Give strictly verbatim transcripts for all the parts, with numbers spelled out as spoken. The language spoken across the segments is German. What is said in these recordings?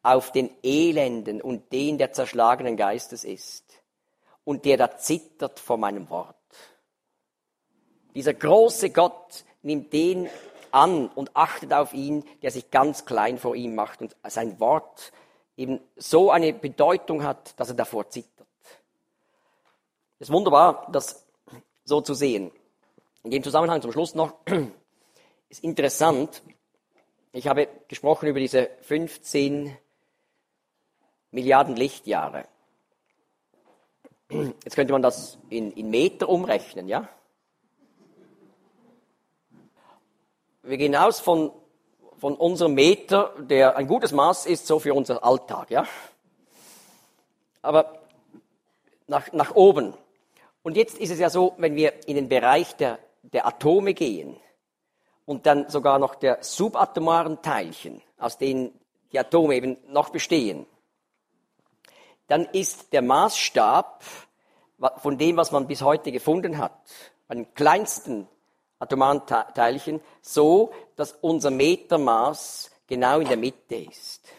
auf den Elenden und den, der zerschlagenen Geistes ist und der da zittert vor meinem Wort. Dieser große Gott nimmt den an und achtet auf ihn, der sich ganz klein vor ihm macht und sein Wort eben so eine Bedeutung hat, dass er davor zittert. Es ist wunderbar, das so zu sehen. In dem Zusammenhang zum Schluss noch, ist interessant, ich habe gesprochen über diese fünfzehn Milliarden Lichtjahre. Jetzt könnte man das in, in Meter umrechnen, ja? Wir gehen aus von, von unserem Meter, der ein gutes Maß ist, so für unseren Alltag, ja? Aber nach, nach oben. Und jetzt ist es ja so, wenn wir in den Bereich der, der Atome gehen und dann sogar noch der subatomaren Teilchen, aus denen die Atome eben noch bestehen, dann ist der Maßstab von dem, was man bis heute gefunden hat, bei den kleinsten atomaren Teilchen, so, dass unser Metermaß genau in der Mitte ist.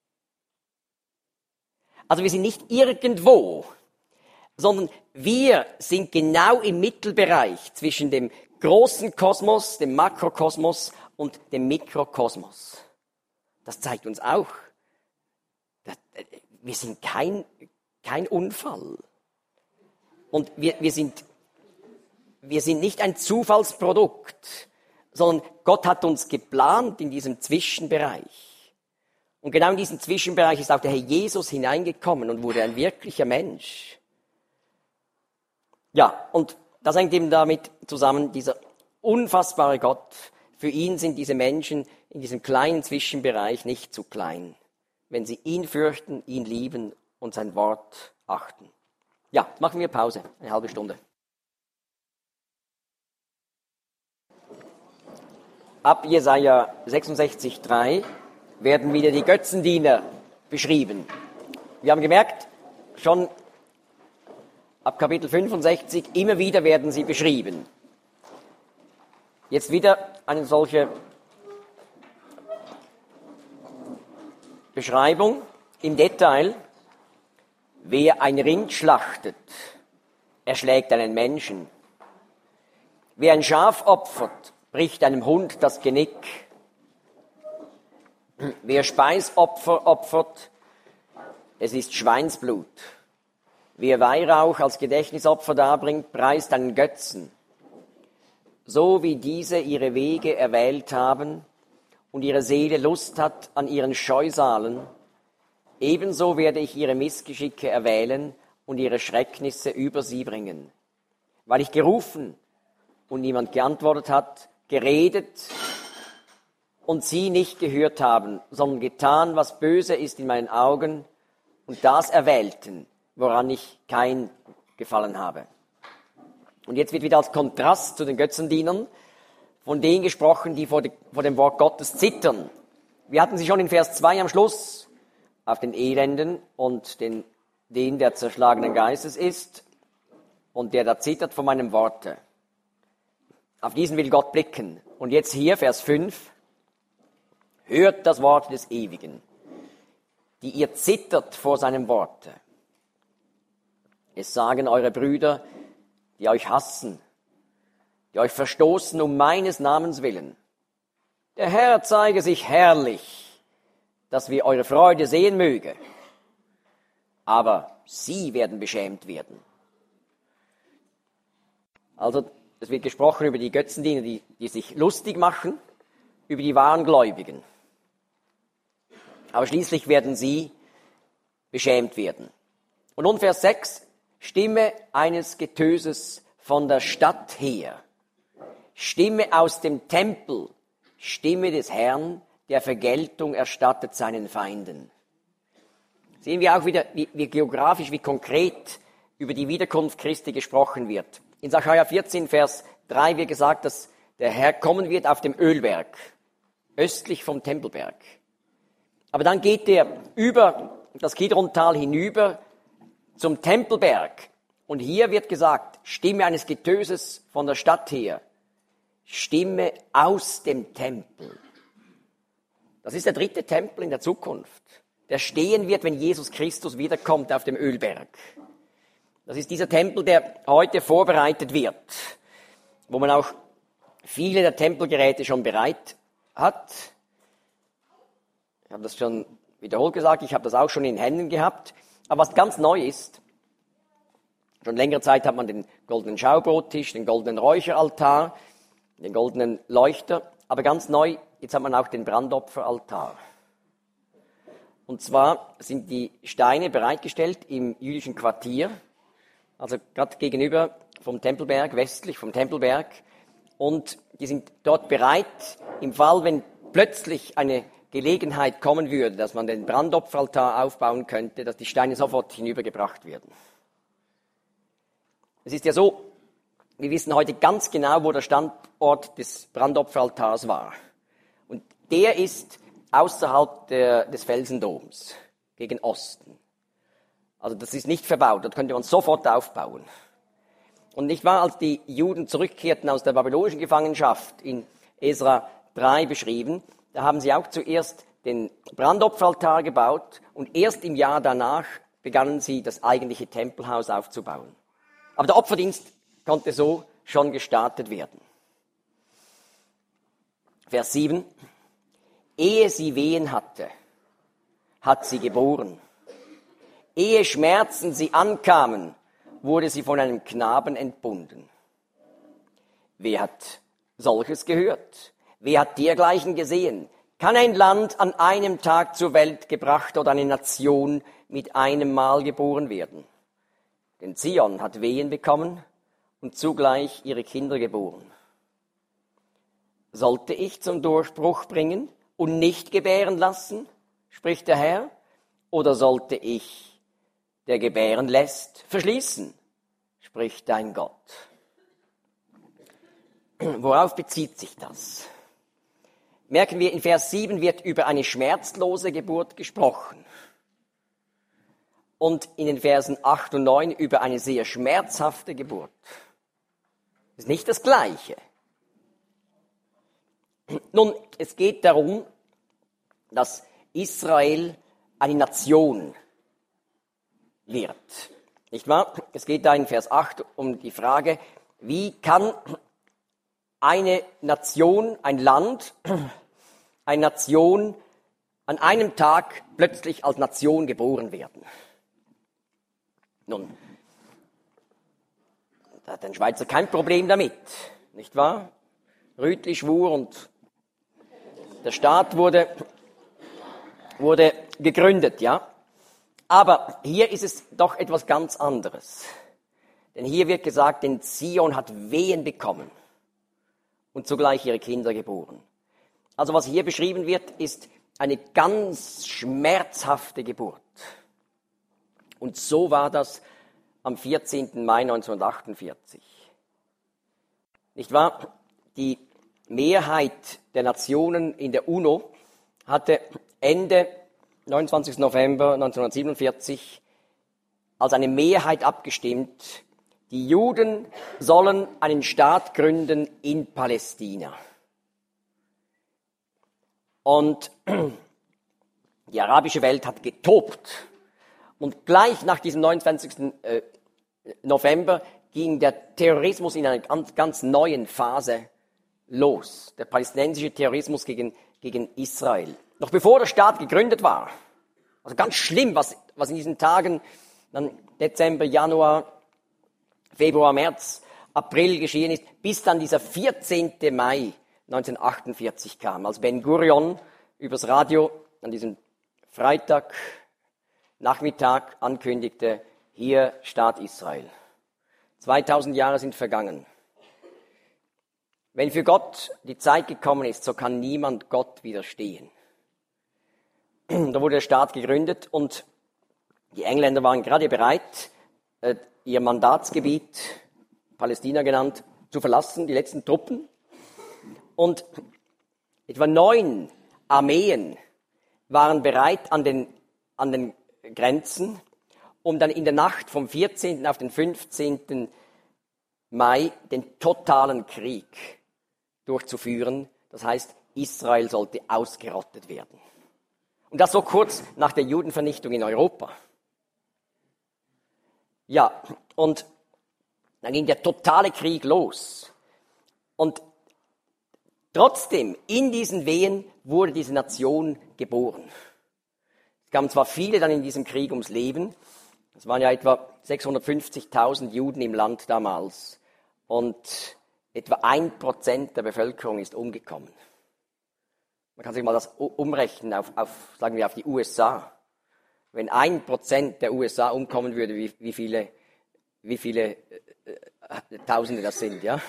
Also wir sind nicht irgendwo, sondern wir sind genau im Mittelbereich zwischen dem großen Kosmos, dem Makrokosmos und dem Mikrokosmos. Das zeigt uns auch, wir sind kein, kein Unfall. Und wir, wir, sind, wir sind nicht ein Zufallsprodukt, sondern Gott hat uns geplant in diesem Zwischenbereich. Und genau in diesen Zwischenbereich ist auch der Herr Jesus hineingekommen und wurde ein wirklicher Mensch. Ja, und das hängt eben damit zusammen, dieser unfassbare Gott. Für ihn sind diese Menschen in diesem kleinen Zwischenbereich nicht zu klein, wenn sie ihn fürchten, ihn lieben und sein Wort achten. Ja, jetzt machen wir Pause, eine halbe Stunde. Ab Jesaja sechsundsechzig drei werden wieder die Götzendiener beschrieben. Wir haben gemerkt, schon ab Kapitel fünfundsechzig, immer wieder werden sie beschrieben. Jetzt wieder eine solche Beschreibung im Detail. Wer ein Rind schlachtet, erschlägt einen Menschen. Wer ein Schaf opfert, bricht einem Hund das Genick. Wer Speisopfer opfert, es ist Schweinsblut. Wer Weihrauch als Gedächtnisopfer darbringt, preist einen Götzen. So wie diese ihre Wege erwählt haben und ihre Seele Lust hat an ihren Scheusalen, ebenso werde ich ihre Missgeschicke erwählen und ihre Schrecknisse über sie bringen. Weil ich gerufen und niemand geantwortet hat, geredet und sie nicht gehört haben, sondern getan, was böse ist in meinen Augen und das erwählten, woran ich kein Gefallen habe. Und jetzt wird wieder als Kontrast zu den Götzendienern von denen gesprochen, die vor, die, vor dem Wort Gottes zittern. Wir hatten sie schon in Vers zwei am Schluss, auf den Elenden und den, den, der zerschlagenen Geistes ist und der da zittert vor meinem Worte. Auf diesen will Gott blicken. Und jetzt hier, Vers fünf, hört das Wort des Ewigen, die ihr zittert vor seinem Worte. Es sagen eure Brüder, die euch hassen, die euch verstoßen um meines Namens willen. Der Herr zeige sich herrlich, dass wir eure Freude sehen möge. Aber sie werden beschämt werden. Also, es wird gesprochen über die Götzendiener, die, die sich lustig machen, über die wahren Gläubigen. Aber schließlich werden sie beschämt werden. Und nun Vers sechs, Stimme eines Getöses von der Stadt her, Stimme aus dem Tempel, Stimme des Herrn, der Vergeltung erstattet seinen Feinden. Sehen wir auch wieder, wie, wie geografisch, wie konkret über die Wiederkunft Christi gesprochen wird. In Sacharja vierzehn, Vers drei wird gesagt, dass der Herr kommen wird auf dem Ölberg, östlich vom Tempelberg. Aber dann geht er über das Kidrontal hinüber zum Tempelberg. Und hier wird gesagt, Stimme eines Getöses von der Stadt her, Stimme aus dem Tempel. Das ist der dritte Tempel in der Zukunft. der stehen wird, wenn Jesus Christus wiederkommt auf dem Ölberg. Das ist dieser Tempel, der heute vorbereitet wird, wo man auch viele der Tempelgeräte schon bereit hat. Ich habe das schon wiederholt gesagt, ich habe das auch schon in Händen gehabt. Aber was ganz neu ist, schon längere Zeit hat man den goldenen Schaubrottisch, den goldenen Räucheraltar, den goldenen Leuchter. Aber ganz neu, jetzt hat man auch den Brandopferaltar. Und zwar sind die Steine bereitgestellt im jüdischen Quartier, also gerade gegenüber vom Tempelberg, westlich vom Tempelberg. Und die sind dort bereit, im Fall, wenn plötzlich eine Gelegenheit kommen würde, dass man den Brandopferaltar aufbauen könnte, dass die Steine sofort hinübergebracht werden. Es ist ja so, wir wissen heute ganz genau, wo der Standort des Brandopferaltars war. Und der ist außerhalb der, des Felsendoms, gegen Osten. Also das ist nicht verbaut, dort könnte man sofort aufbauen. Und nicht wahr, als die Juden zurückkehrten aus der babylonischen Gefangenschaft, in Esra drei beschrieben, da haben sie auch zuerst den Brandopferaltar gebaut und erst im Jahr danach begannen sie, das eigentliche Tempelhaus aufzubauen. Aber der Opferdienst konnte so schon gestartet werden. Vers sieben. Ehe sie Wehen hatte, hat sie geboren. Ehe Schmerzen sie ankamen, wurde sie von einem Knaben entbunden. Wer hat solches gehört? Wer hat dergleichen gesehen? Kann ein Land an einem Tag zur Welt gebracht oder eine Nation mit einem Mal geboren werden? Denn Zion hat Wehen bekommen und zugleich ihre Kinder geboren. Sollte ich zum Durchbruch bringen und nicht gebären lassen, spricht der Herr, oder sollte ich, der gebären lässt, verschließen, spricht dein Gott. Worauf bezieht sich das? Merken wir, in Vers sieben wird über eine schmerzlose Geburt gesprochen. Und in den Versen acht und neun über eine sehr schmerzhafte Geburt. Das ist nicht das Gleiche. Nun, es geht darum, dass Israel eine Nation wird. Nicht wahr? Es geht da in Vers acht um die Frage, wie kann eine Nation, ein Land, eine Nation an einem Tag plötzlich als Nation geboren werden? Nun, da hat ein Schweizer kein Problem damit, nicht wahr? Rütli schwur und der Staat wurde, wurde gegründet, ja. Aber hier ist es doch etwas ganz anderes. Denn hier wird gesagt, denn Zion hat Wehen bekommen und zugleich ihre Kinder geboren. Also was hier beschrieben wird, ist eine ganz schmerzhafte Geburt. Und so war das am vierzehnten Mai neunzehnhundertachtundvierzig. Nicht wahr? Die Mehrheit der Nationen in der UNO hatte Ende neunundzwanzigsten November neunzehnhundertsiebenundvierzig als eine Mehrheit abgestimmt, die Juden sollen einen Staat gründen in Palästina. Und die arabische Welt hat getobt. Und gleich nach diesem neunundzwanzigsten November ging der Terrorismus in einer ganz, ganz neuen Phase los. Der palästinensische Terrorismus gegen, gegen Israel. Noch bevor der Staat gegründet war. Also ganz schlimm, was, was in diesen Tagen, dann Dezember, Januar, Februar, März, April geschehen ist, bis dann dieser vierzehnten Mai neunzehnhundertachtundvierzig kam, als Ben Gurion übers Radio an diesem Freitag Nachmittag ankündigte, hier Staat Israel. zweitausend Jahre sind vergangen. Wenn für Gott die Zeit gekommen ist, so kann niemand Gott widerstehen. Da wurde der Staat gegründet und die Engländer waren gerade bereit, ihr Mandatsgebiet, Palästina genannt, zu verlassen, die letzten Truppen. Und etwa neun Armeen waren bereit an den, an den Grenzen, um dann in der Nacht vom vierzehnten auf den fünfzehnten Mai den totalen Krieg durchzuführen. Das heißt, Israel sollte ausgerottet werden. Und das so kurz nach der Judenvernichtung in Europa. Ja, und dann ging der totale Krieg los. Und trotzdem, in diesen Wehen wurde diese Nation geboren. Es kamen zwar viele dann in diesem Krieg ums Leben, es waren ja etwa sechshundertfünfzigtausend Juden im Land damals und etwa ein Prozent der Bevölkerung ist umgekommen. Man kann sich mal das umrechnen auf, auf, sagen wir, auf die U S A. Wenn ein Prozent der U S A umkommen würde, wie, wie viele, wie viele äh, Tausende das sind, ja?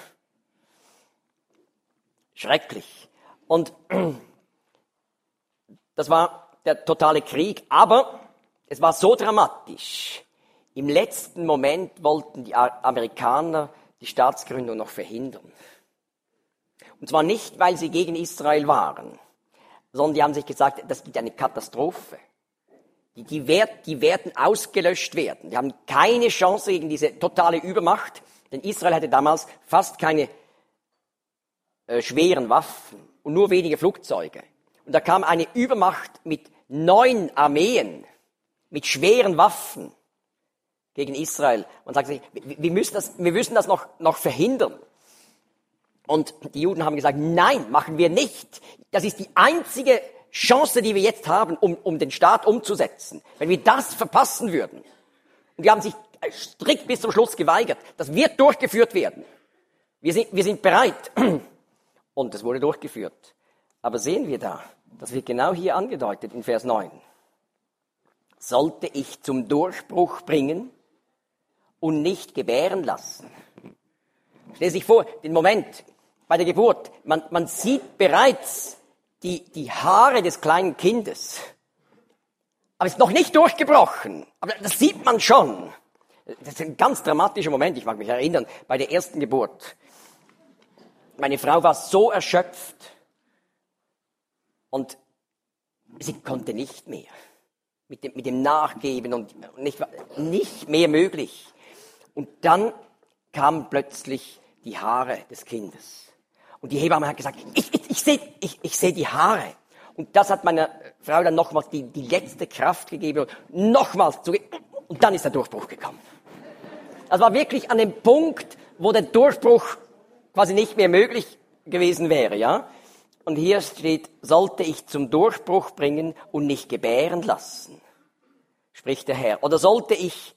Schrecklich. Und das war der totale Krieg, aber es war so dramatisch. Im letzten Moment wollten die Amerikaner die Staatsgründung noch verhindern. Und zwar nicht, weil sie gegen Israel waren, sondern die haben sich gesagt, das gibt eine Katastrophe. Die, die, werd, die werden ausgelöscht werden. Die haben keine Chance gegen diese totale Übermacht, denn Israel hatte damals fast keine äh, schweren Waffen und nur wenige Flugzeuge. Und da kam eine Übermacht mit neun Armeen, mit schweren Waffen gegen Israel. Und sagt sich, wir müssen das, wir müssen das noch, noch verhindern. Und die Juden haben gesagt, nein, machen wir nicht. Das ist die einzige Chance, die wir jetzt haben, um, um den Staat umzusetzen. Wenn wir das verpassen würden. Und die haben sich strikt bis zum Schluss geweigert. Das wird durchgeführt werden. Wir sind, wir sind bereit. Und es wurde durchgeführt. Aber sehen wir da, das wird genau hier angedeutet in Vers neun. Sollte ich zum Durchbruch bringen und nicht gebären lassen. Stell sich vor, den Moment bei der Geburt, man, man sieht bereits die, die Haare des kleinen Kindes. Aber es ist noch nicht durchgebrochen. Aber das sieht man schon. Das ist ein ganz dramatischer Moment, ich mag mich erinnern, bei der ersten Geburt. Meine Frau war so erschöpft und sie konnte nicht mehr. Mit dem, mit dem Nachgeben und nicht, nicht mehr möglich. Und dann kamen plötzlich die Haare des Kindes. Und die Hebamme hat gesagt, ich, ich, ich sehe ich, ich seh die Haare. Und das hat meiner Frau dann nochmals die, die letzte Kraft gegeben. Und nochmals zu, und dann ist der Durchbruch gekommen. Das war wirklich an dem Punkt, wo der Durchbruch quasi nicht mehr möglich gewesen wäre, ja. Und hier steht, sollte ich zum Durchbruch bringen und nicht gebären lassen, spricht der Herr. Oder sollte ich,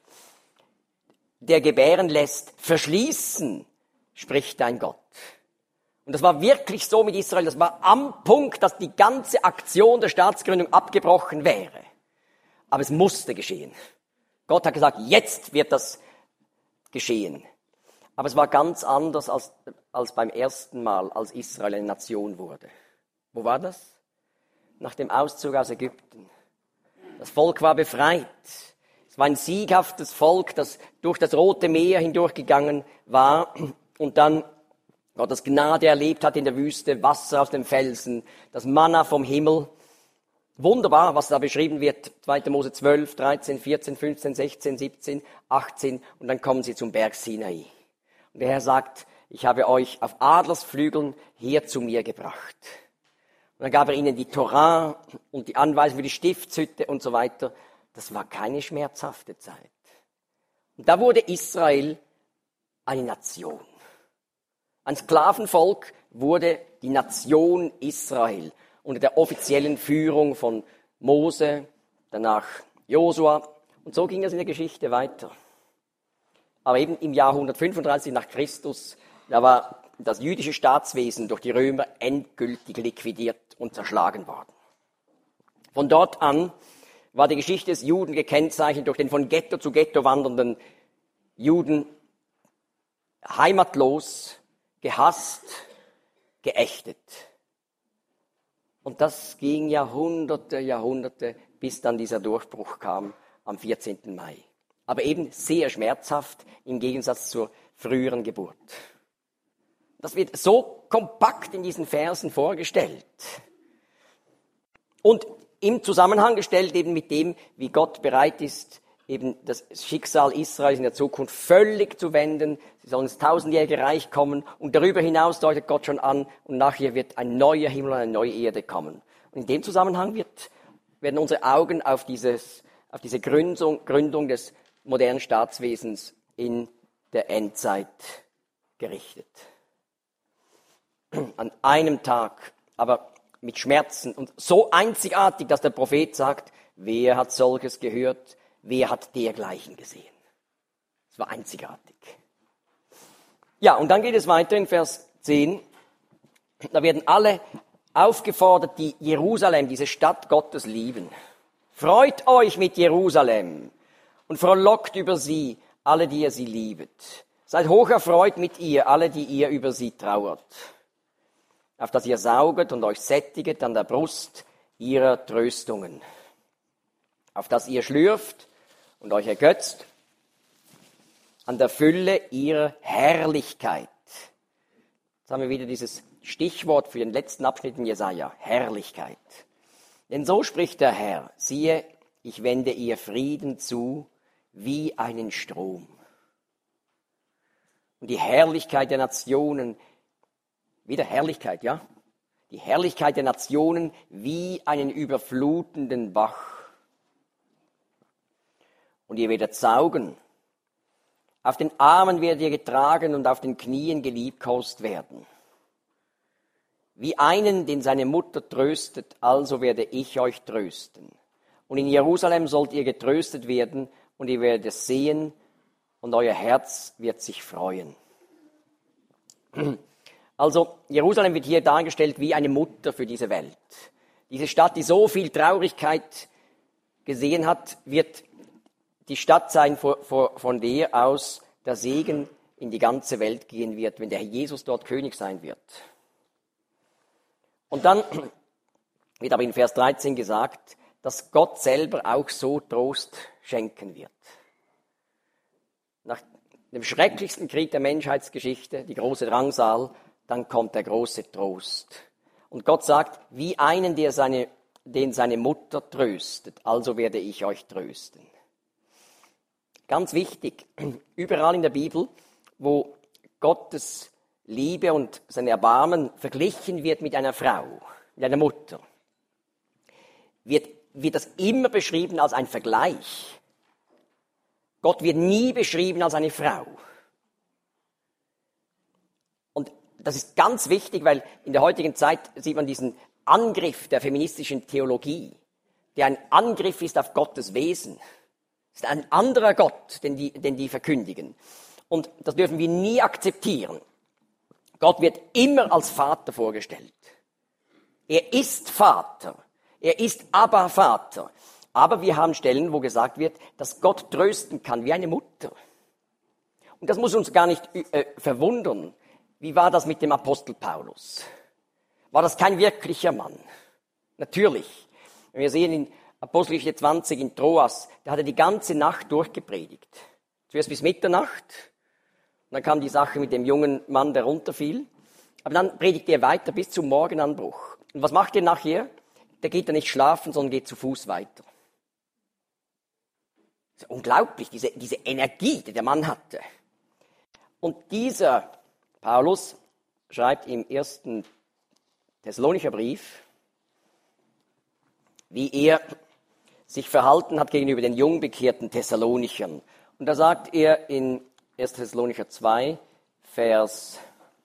der gebären lässt, verschließen, spricht dein Gott. Und das war wirklich so mit Israel, das war am Punkt, dass die ganze Aktion der Staatsgründung abgebrochen wäre. Aber es musste geschehen. Gott hat gesagt, jetzt wird das geschehen. Aber es war ganz anders als, als beim ersten Mal, als Israel eine Nation wurde. Wo war das? Nach dem Auszug aus Ägypten. Das Volk war befreit. Es war ein sieghaftes Volk, das durch das Rote Meer hindurchgegangen war und dann Gottes Gnade erlebt hat in der Wüste, Wasser aus dem Felsen, das Manna vom Himmel. Wunderbar, was da beschrieben wird. zweiter Mose zwölf, dreizehn, vierzehn, fünfzehn, sechzehn, siebzehn, achtzehn und dann kommen sie zum Berg Sinai. Und der Herr sagt, ich habe euch auf Adlersflügeln hier zu mir gebracht. Und dann gab er ihnen die Torah und die Anweisung für die Stiftshütte und so weiter. Das war keine schmerzhafte Zeit. Und da wurde Israel eine Nation. Ein Sklavenvolk wurde die Nation Israel unter der offiziellen Führung von Mose, danach Josua. Und so ging es in der Geschichte weiter. Aber eben im Jahr hundertfünfunddreißig nach Christus, da war das jüdische Staatswesen durch die Römer endgültig liquidiert und zerschlagen worden. Von dort an war die Geschichte des Juden gekennzeichnet durch den von Ghetto zu Ghetto wandernden Juden, heimatlos, gehasst, geächtet. Und das ging Jahrhunderte, Jahrhunderte, bis dann dieser Durchbruch kam am vierzehnten Mai. Aber eben sehr schmerzhaft im Gegensatz zur früheren Geburt. Das wird so kompakt in diesen Versen vorgestellt. Und im Zusammenhang gestellt eben mit dem, wie Gott bereit ist, eben das Schicksal Israels in der Zukunft völlig zu wenden. Sie sollen ins tausendjährige Reich kommen und darüber hinaus deutet Gott schon an und nachher wird ein neuer Himmel und eine neue Erde kommen. Und in dem Zusammenhang wird werden unsere Augen auf, dieses, auf diese Gründung, Gründung des modernen Staatswesens in der Endzeit gerichtet. An einem Tag, aber mit Schmerzen und so einzigartig, dass der Prophet sagt, wer hat solches gehört, wer hat dergleichen gesehen. Es war einzigartig. Ja, und dann geht es weiter in Vers zehn. Da werden alle aufgefordert, die Jerusalem, diese Stadt Gottes, lieben. Freut euch mit Jerusalem und frohlockt über sie, alle, die ihr sie liebet. Seid hoch erfreut mit ihr, alle, die ihr über sie trauert. Auf dass ihr sauget und euch sättiget an der Brust ihrer Tröstungen. Auf dass ihr schlürft und euch ergötzt an der Fülle ihrer Herrlichkeit. Jetzt haben wir wieder dieses Stichwort für den letzten Abschnitt in Jesaja, Herrlichkeit. Denn so spricht der Herr, siehe, ich wende ihr Frieden zu wie einen Strom. Und die Herrlichkeit der Nationen, wieder Herrlichkeit, ja? Die Herrlichkeit der Nationen wie einen überflutenden Bach. Und ihr werdet saugen. Auf den Armen werdet ihr getragen und auf den Knien geliebkost werden. Wie einen, den seine Mutter tröstet, also werde ich euch trösten. Und in Jerusalem sollt ihr getröstet werden, und ihr werdet es sehen, und euer Herz wird sich freuen. Also, Jerusalem wird hier dargestellt wie eine Mutter für diese Welt. Diese Stadt, die so viel Traurigkeit gesehen hat, wird die Stadt sein, von der aus der Segen in die ganze Welt gehen wird, wenn der Herr Jesus dort König sein wird. Und dann wird aber in Vers dreizehn gesagt, dass Gott selber auch so Trost schenken wird. Nach dem schrecklichsten Krieg der Menschheitsgeschichte, die große Drangsal, dann kommt der große Trost. Und Gott sagt, wie einen, der seine, den seine Mutter tröstet, also werde ich euch trösten. Ganz wichtig, überall in der Bibel, wo Gottes Liebe und sein Erbarmen verglichen wird mit einer Frau, mit einer Mutter, wird, wird das immer beschrieben als ein Vergleich. Gott wird nie beschrieben als eine Frau. Und das ist ganz wichtig, weil in der heutigen Zeit sieht man diesen Angriff der feministischen Theologie, der ein Angriff ist auf Gottes Wesen. Es ist ein anderer Gott, den die, den die verkündigen. Und das dürfen wir nie akzeptieren. Gott wird immer als Vater vorgestellt. Er ist Vater. Er ist aber Vater. Aber wir haben Stellen, wo gesagt wird, dass Gott trösten kann wie eine Mutter. Und das muss uns gar nicht äh, verwundern. Wie war das mit dem Apostel Paulus? War das kein wirklicher Mann? Natürlich. Wir sehen in Apostelgeschichte zwanzig in Troas, da hat er die ganze Nacht durchgepredigt. Zuerst bis Mitternacht. Und dann kam die Sache mit dem jungen Mann, der runterfiel. Aber dann predigte er weiter bis zum Morgenanbruch. Und was macht er nachher? Der geht dann nicht schlafen, sondern geht zu Fuß weiter. Das ist unglaublich, diese, diese Energie, die der Mann hatte. Und dieser Paulus schreibt im ersten Thessalonicher Brief, wie er sich verhalten hat gegenüber den jung bekehrten Thessalonichern. Und da sagt er in erster Thessalonicher zwei, Vers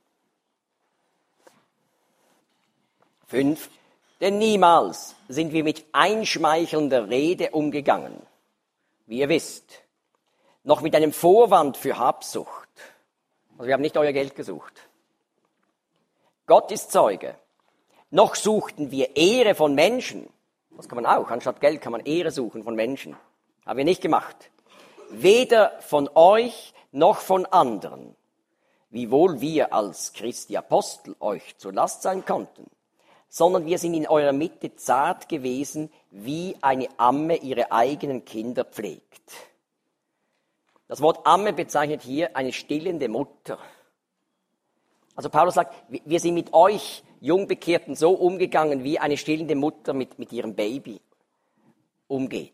fünf, denn niemals sind wir mit einschmeichelnder Rede umgegangen, wie ihr wisst, noch mit einem Vorwand für Habsucht. Also wir haben nicht euer Geld gesucht. Gott ist Zeuge. Noch suchten wir Ehre von Menschen. Das kann man auch. Anstatt Geld kann man Ehre suchen von Menschen. Haben wir nicht gemacht. Weder von euch noch von anderen, wiewohl wir als Christi Apostel euch zur Last sein konnten, sondern wir sind in eurer Mitte zart gewesen, wie eine Amme ihre eigenen Kinder pflegt. Das Wort Amme bezeichnet hier eine stillende Mutter. Also Paulus sagt, wir sind mit euch Jungbekehrten so umgegangen, wie eine stillende Mutter mit, mit ihrem Baby umgeht.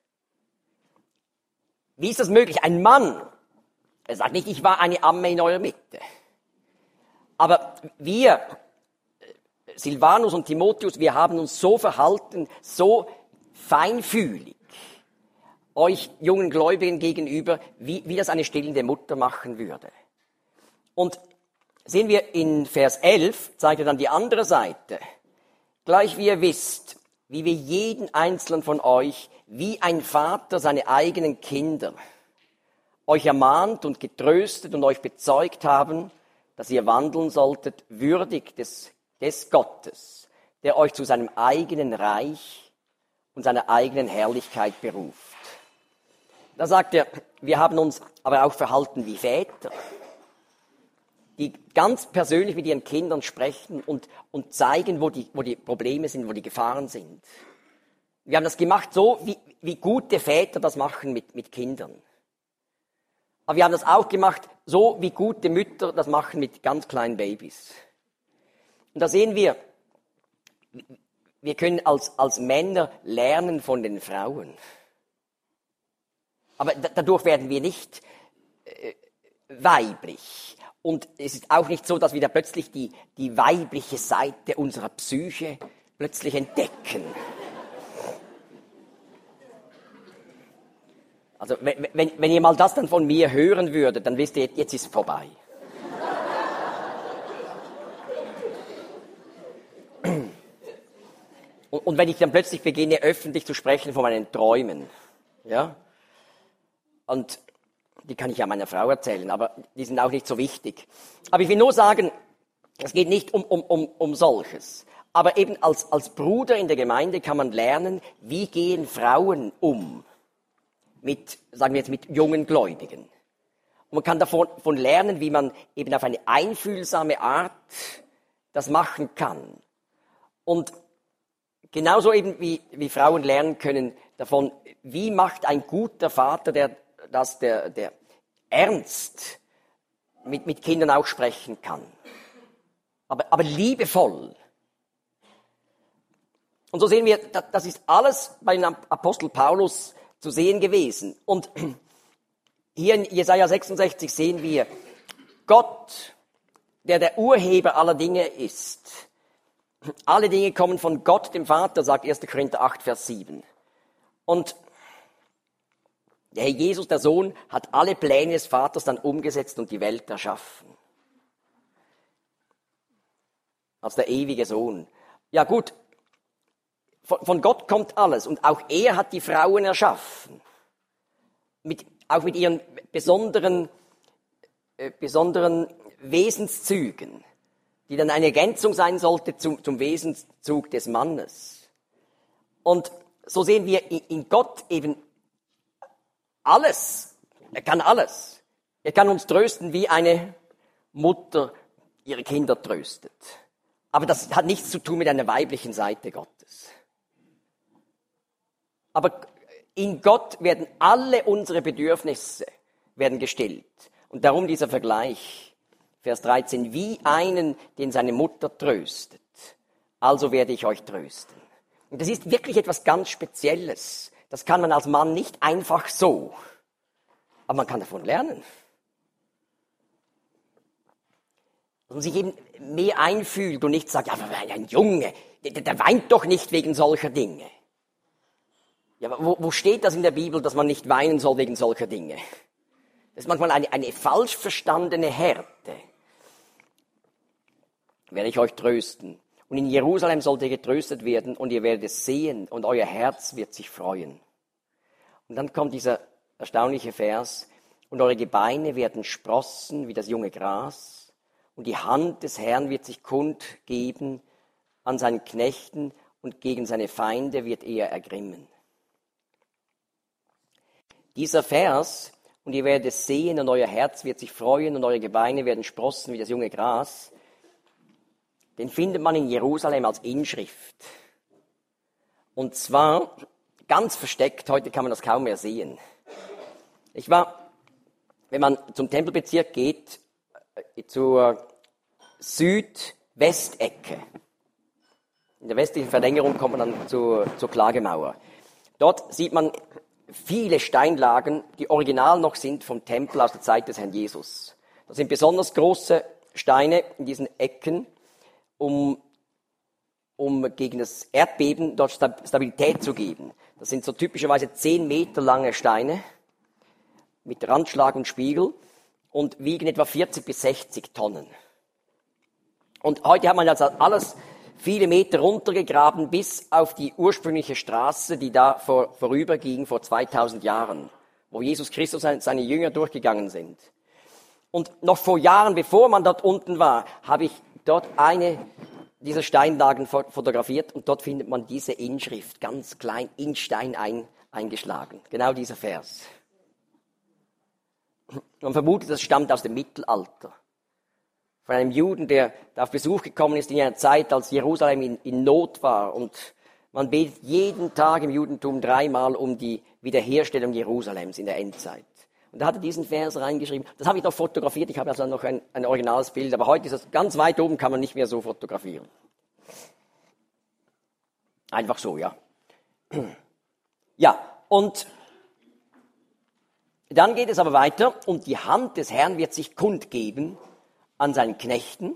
Wie ist das möglich? Ein Mann, er sagt nicht, ich war eine Amme in eurer Mitte. Aber wir, Silvanus und Timotheus, wir haben uns so verhalten, so feinfühlig euch jungen Gläubigen gegenüber, wie, wie das eine stillende Mutter machen würde. Und sehen wir in Vers elf, zeigt er dann die andere Seite. Gleich wie ihr wisst, wie wir jeden einzelnen von euch, wie ein Vater seine eigenen Kinder, euch ermahnt und getröstet und euch bezeugt haben, dass ihr wandeln solltet, würdig des, des Gottes, der euch zu seinem eigenen Reich und seiner eigenen Herrlichkeit beruft. Da sagt er, wir haben uns aber auch verhalten wie Väter, die ganz persönlich mit ihren Kindern sprechen und, und zeigen, wo die, wo die Probleme sind, wo die Gefahren sind. Wir haben das gemacht so, wie, wie gute Väter das machen mit, mit Kindern. Aber wir haben das auch gemacht so, wie gute Mütter das machen mit ganz kleinen Babys. Und da sehen wir, wir können als, als Männer lernen von den Frauen. Aber d- dadurch werden wir nicht äh, weiblich. Und es ist auch nicht so, dass wir da plötzlich die, die weibliche Seite unserer Psyche plötzlich entdecken. Also wenn, wenn, wenn ihr mal das dann von mir hören würdet, dann wisst ihr, jetzt ist es vorbei. Und, und wenn ich dann plötzlich beginne, öffentlich zu sprechen von meinen Träumen, ja, und die kann ich ja meiner Frau erzählen, aber die sind auch nicht so wichtig. Aber ich will nur sagen, es geht nicht um, um, um, um solches. Aber eben als, als Bruder in der Gemeinde kann man lernen, wie gehen Frauen um mit, sagen wir jetzt, mit jungen Gläubigen. Und man kann davon, davon lernen, wie man eben auf eine einfühlsame Art das machen kann. Und genauso eben wie, wie Frauen lernen können davon, wie macht ein guter Vater, der dass der, der ernst mit, mit Kindern auch sprechen kann. Aber, aber liebevoll. Und so sehen wir, das ist alles bei dem Apostel Paulus zu sehen gewesen. Und hier in Jesaja sechsundsechzig sehen wir, Gott, der der Urheber aller Dinge ist. Alle Dinge kommen von Gott, dem Vater, sagt erster Korinther acht, Vers sieben. Und der Herr Jesus, der Sohn, hat alle Pläne des Vaters dann umgesetzt und die Welt erschaffen. Als der ewige Sohn. Ja gut, von, von Gott kommt alles und auch er hat die Frauen erschaffen. Mit, auch mit ihren besonderen, äh, besonderen Wesenszügen, die dann eine Ergänzung sein sollte zum, zum Wesenszug des Mannes. Und so sehen wir in, in Gott eben alles. Er kann alles. Er kann uns trösten, wie eine Mutter ihre Kinder tröstet. Aber das hat nichts zu tun mit einer weiblichen Seite Gottes. Aber in Gott werden alle unsere Bedürfnisse werden gestillt. Und darum dieser Vergleich, Vers dreizehn, wie einen, den seine Mutter tröstet, also werde ich euch trösten. Und das ist wirklich etwas ganz Spezielles. Das kann man als Mann nicht einfach so. Aber man kann davon lernen. Dass man sich eben mehr einfühlt und nicht sagt, ja, aber ein Junge, der, der weint doch nicht wegen solcher Dinge. Ja, wo, wo steht das in der Bibel, dass man nicht weinen soll wegen solcher Dinge? Das ist manchmal eine, eine falsch verstandene Härte. Werde ich euch trösten. Und in Jerusalem sollt ihr getröstet werden und ihr werdet es sehen und euer Herz wird sich freuen. Und dann kommt dieser erstaunliche Vers, und eure Gebeine werden sprossen wie das junge Gras und die Hand des Herrn wird sich kundgeben an seinen Knechten und gegen seine Feinde wird er ergrimmen. Dieser Vers, und ihr werdet es sehen und euer Herz wird sich freuen und eure Gebeine werden sprossen wie das junge Gras, den findet man in Jerusalem als Inschrift. Und zwar ganz versteckt, heute kann man das kaum mehr sehen. Ich war, wenn man zum Tempelbezirk geht, zur Südwestecke. In der westlichen Verlängerung kommt man dann zur, zur Klagemauer. Dort sieht man viele Steinlagen, die original noch sind vom Tempel aus der Zeit des Herrn Jesus. Das sind besonders große Steine in diesen Ecken, um, um gegen das Erdbeben dort Stabilität zu geben. Das sind so typischerweise zehn Meter lange Steine mit Randschlag und Spiegel und wiegen etwa vierzig bis sechzig Tonnen. Und heute hat man also alles viele Meter runtergegraben bis auf die ursprüngliche Straße, die da vor, vorüberging vor zweitausend Jahren, wo Jesus Christus und seine Jünger durchgegangen sind. Und noch vor Jahren, bevor man dort unten war, habe ich dort eine dieser Steinlagen fotografiert und dort findet man diese Inschrift, ganz klein in Stein ein, eingeschlagen. Genau dieser Vers. Man vermutet, das stammt aus dem Mittelalter. Von einem Juden, der auf Besuch gekommen ist in einer Zeit, als Jerusalem in, in Not war. Und man betet jeden Tag im Judentum dreimal um die Wiederherstellung Jerusalems in der Endzeit. Und da hat er diesen Vers reingeschrieben. Das habe ich noch fotografiert. Ich habe also noch ein, ein originales Bild. Aber heute ist das ganz weit oben, kann man nicht mehr so fotografieren. Einfach so, ja. Ja, und dann geht es aber weiter. Und die Hand des Herrn wird sich kundgeben an seinen Knechten.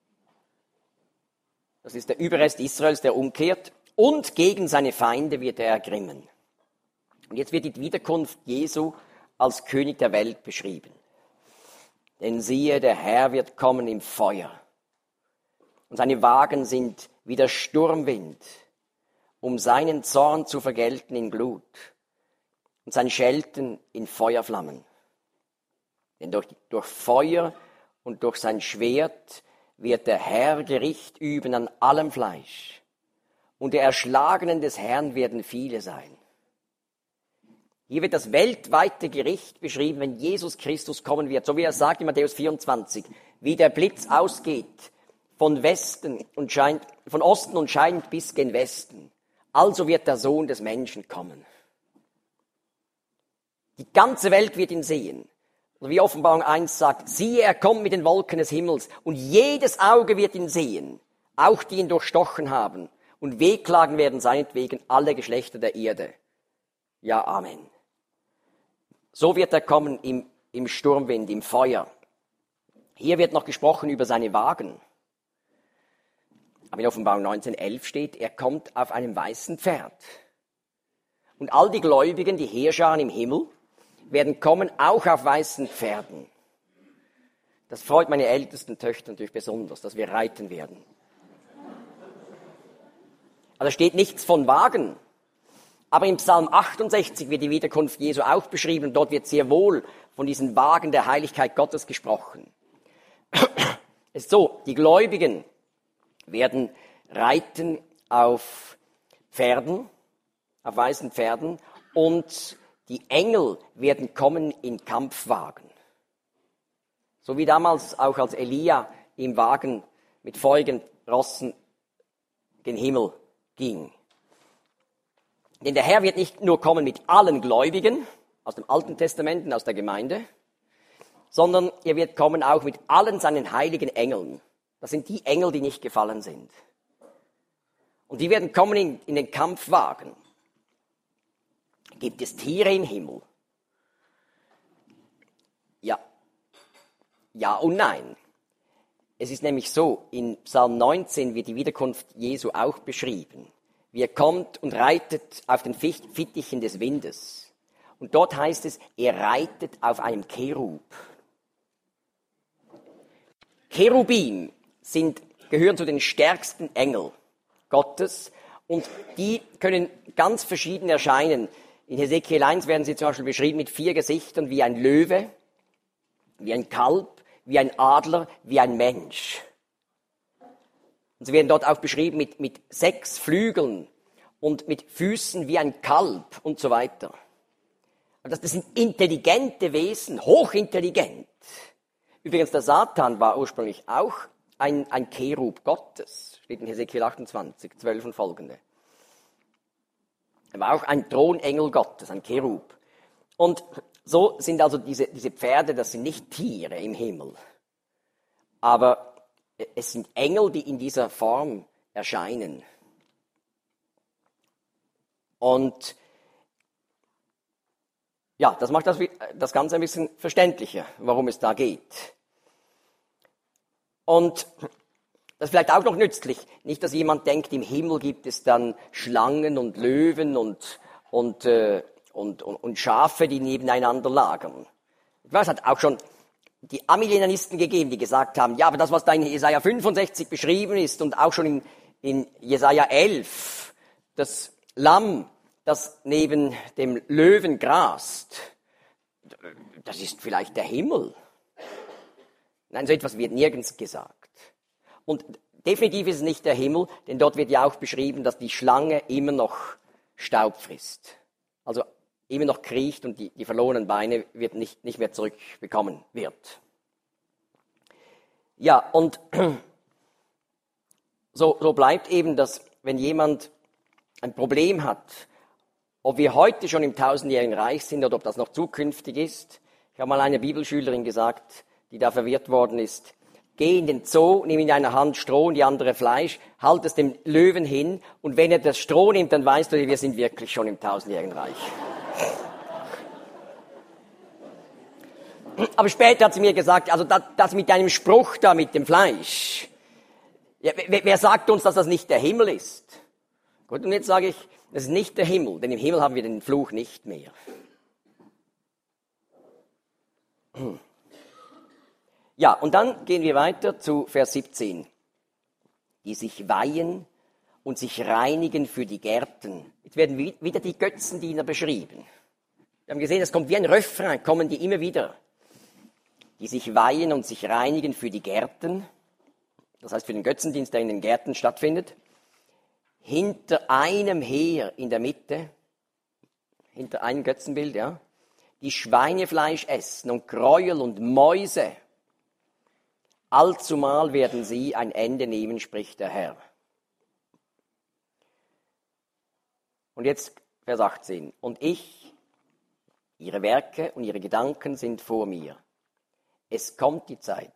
Das ist der Überrest Israels, der umkehrt. Und gegen seine Feinde wird er ergrimmen. Und jetzt wird die Wiederkunft Jesu als König der Welt beschrieben. Denn siehe, der Herr wird kommen im Feuer. Und seine Wagen sind wie der Sturmwind, um seinen Zorn zu vergelten in Glut und sein Schelten in Feuerflammen. Denn durch, durch Feuer und durch sein Schwert wird der Herr Gericht üben an allem Fleisch. Und der Erschlagenen des Herrn werden viele sein. Hier wird das weltweite Gericht beschrieben, wenn Jesus Christus kommen wird. So wie er sagt in Matthäus vierundzwanzig, wie der Blitz ausgeht von Westen und scheint, von Osten und scheint bis gen Westen. Also wird der Sohn des Menschen kommen. Die ganze Welt wird ihn sehen. Oder wie Offenbarung eins sagt, siehe, er kommt mit den Wolken des Himmels und jedes Auge wird ihn sehen, auch die ihn durchstochen haben. Und wehklagen werden seinetwegen alle Geschlechter der Erde. Ja, Amen. So wird er kommen im, im Sturmwind, im Feuer. Hier wird noch gesprochen über seine Wagen. Aber in Offenbarung neunzehn elf steht, er kommt auf einem weißen Pferd. Und all die Gläubigen, die Heerscharen im Himmel, werden kommen auch auf weißen Pferden. Das freut meine ältesten Töchter natürlich besonders, dass wir reiten werden. Also steht nichts von Wagen. Aber im Psalm achtundsechzig wird die Wiederkunft Jesu auch beschrieben. Dort wird sehr wohl von diesen Wagen der Heiligkeit Gottes gesprochen. Es ist so, die Gläubigen werden reiten auf Pferden, auf weißen Pferden, und die Engel werden kommen in Kampfwagen. So wie damals auch als Elia im Wagen mit feurigen Rossen gen Himmel ging. Denn der Herr wird nicht nur kommen mit allen Gläubigen aus dem Alten Testament und aus der Gemeinde, sondern er wird kommen auch mit allen seinen heiligen Engeln. Das sind die Engel, die nicht gefallen sind. Und die werden kommen in, in den Kampfwagen. Gibt es Tiere im Himmel? Ja. Ja und nein. Es ist nämlich so, in Psalm neunzehn wird die Wiederkunft Jesu auch beschrieben. Wie er kommt und reitet auf den Fittichen des Windes. Und dort heißt es, er reitet auf einem Cherub. Cherubim sind, gehören zu den stärksten Engeln Gottes und die können ganz verschieden erscheinen. In Hesekiel eins werden sie zum Beispiel beschrieben mit vier Gesichtern, wie ein Löwe, wie ein Kalb, wie ein Adler, wie ein Mensch. Und sie werden dort auch beschrieben mit, mit sechs Flügeln und mit Füßen wie ein Kalb und so weiter. Das, das sind intelligente Wesen, hochintelligent. Übrigens, der Satan war ursprünglich auch ein, ein Cherub Gottes, steht in Hesekiel achtundzwanzig, zwölf und folgende. Er war auch ein Thronengel Gottes, ein Cherub. Und so sind also diese, diese Pferde, das sind nicht Tiere im Himmel, aber es sind Engel, die in dieser Form erscheinen. Und ja, das macht das, das Ganze ein bisschen verständlicher, warum es da geht. Und Das ist vielleicht auch noch nützlich. Nicht, dass jemand denkt, im Himmel gibt es dann Schlangen und Löwen und, und, äh, und, und, und Schafe, die nebeneinander lagern. Ich weiß, es hat auch schon die Amillennialisten gegeben, die gesagt haben, ja, aber das, was da in Jesaja fünfundsechzig beschrieben ist und auch schon in, in Jesaja elf, das Lamm, das neben dem Löwen grast, das ist vielleicht der Himmel. Nein, so etwas wird nirgends gesagt. Und definitiv ist es nicht der Himmel, denn dort wird ja auch beschrieben, dass die Schlange immer noch Staub frisst. Also immer noch kriecht und die, die verlorenen Beine wird nicht, nicht mehr zurückbekommen wird. Ja, und so, so bleibt eben, dass wenn jemand ein Problem hat, ob wir heute schon im tausendjährigen Reich sind oder ob das noch zukünftig ist. Ich habe mal einer Bibelschülerin gesagt, die da verwirrt worden ist, geh in den Zoo, nimm in einer Hand Stroh und die andere Fleisch, halt es dem Löwen hin und wenn er das Stroh nimmt, dann weißt du, wir sind wirklich schon im tausendjährigen Reich. Aber später hat sie mir gesagt, also das, das mit deinem Spruch da mit dem Fleisch, ja, wer, wer sagt uns, dass das nicht der Himmel ist? Gut, und jetzt sage ich, das ist nicht der Himmel, denn im Himmel haben wir den Fluch nicht mehr. Ja, und dann gehen wir weiter zu Vers siebzehn. Die sich weihen und sich reinigen für die Gärten. Jetzt werden wieder die Götzendiener beschrieben. Wir haben gesehen, es kommt wie ein Refrain, kommen die immer wieder. Die sich weihen und sich reinigen für die Gärten. Das heißt für den Götzendienst, der in den Gärten stattfindet. Hinter einem Heer in der Mitte, hinter einem Götzenbild, ja, die Schweinefleisch essen und Gräuel und Mäuse. Allzumal werden sie ein Ende nehmen, spricht der Herr. Und jetzt Vers achtzehn. Und ich, ihre Werke und ihre Gedanken sind vor mir. Es kommt die Zeit.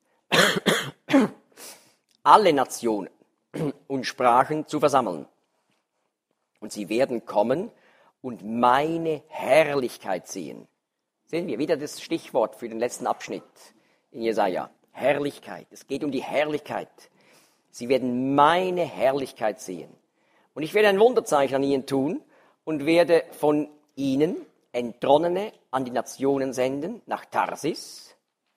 Alle Nationen und Sprachen zu versammeln. Und sie werden kommen und meine Herrlichkeit sehen. Sehen wir wieder das Stichwort für den letzten Abschnitt in Jesaja. Herrlichkeit. Es geht um die Herrlichkeit. Sie werden meine Herrlichkeit sehen. Und ich werde ein Wunderzeichen an ihnen tun und werde von ihnen Entronnene an die Nationen senden, nach Tarsis,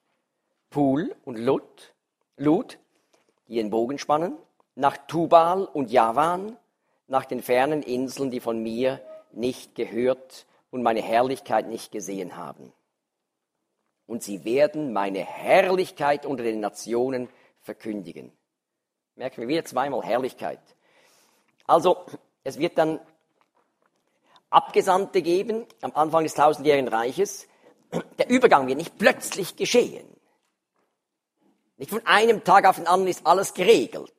Pul und Lut, Lut, die den Bogen spannen, nach Tubal und Javan, nach den fernen Inseln, die von mir nicht gehört und meine Herrlichkeit nicht gesehen haben. Und sie werden meine Herrlichkeit unter den Nationen verkündigen. Merken wir wieder zweimal Herrlichkeit. Also, es wird dann Abgesandte geben am Anfang des tausendjährigen Reiches. Der Übergang wird nicht plötzlich geschehen. Nicht von einem Tag auf den anderen ist alles geregelt.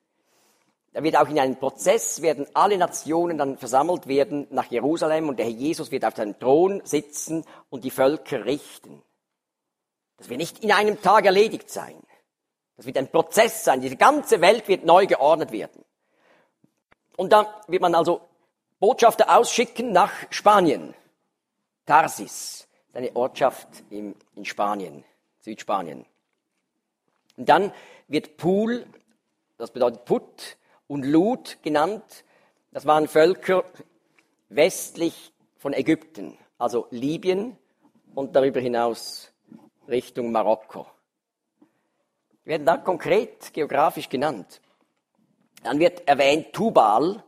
Da wird auch in einem Prozess, werden alle Nationen dann versammelt werden nach Jerusalem und der Herr Jesus wird auf seinem Thron sitzen und die Völker richten. Das wird nicht in einem Tag erledigt sein. Das wird ein Prozess sein. Diese ganze Welt wird neu geordnet werden. Und dann wird man also Botschafter ausschicken nach Spanien. Tarsis, eine Ortschaft in, in Spanien, Südspanien. Und dann wird Pul, das bedeutet Put, und Lut genannt. Das waren Völker westlich von Ägypten, also Libyen und darüber hinaus Richtung Marokko. Die werden da konkret geografisch genannt. Dann wird erwähnt Tubal,